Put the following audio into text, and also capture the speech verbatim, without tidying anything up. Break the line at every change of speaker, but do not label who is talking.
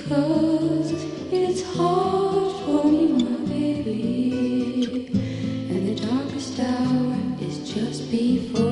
'cause it's hard for me, my baby, and the darkest hour is just before